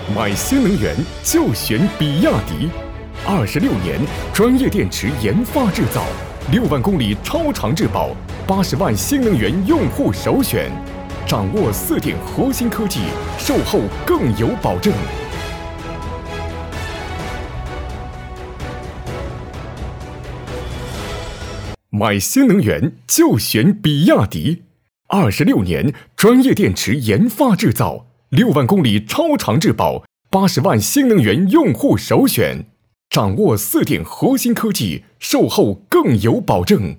买新能源就选比亚迪，26年专业电池研发制造，6万公里超长质保，80万新能源用户首选，掌握4点核心科技，售后更有保证。买新能源就选比亚迪，26年专业电池研发制造，6万公里超长质保，80万新能源用户首选，掌握4点核心科技，售后更有保证。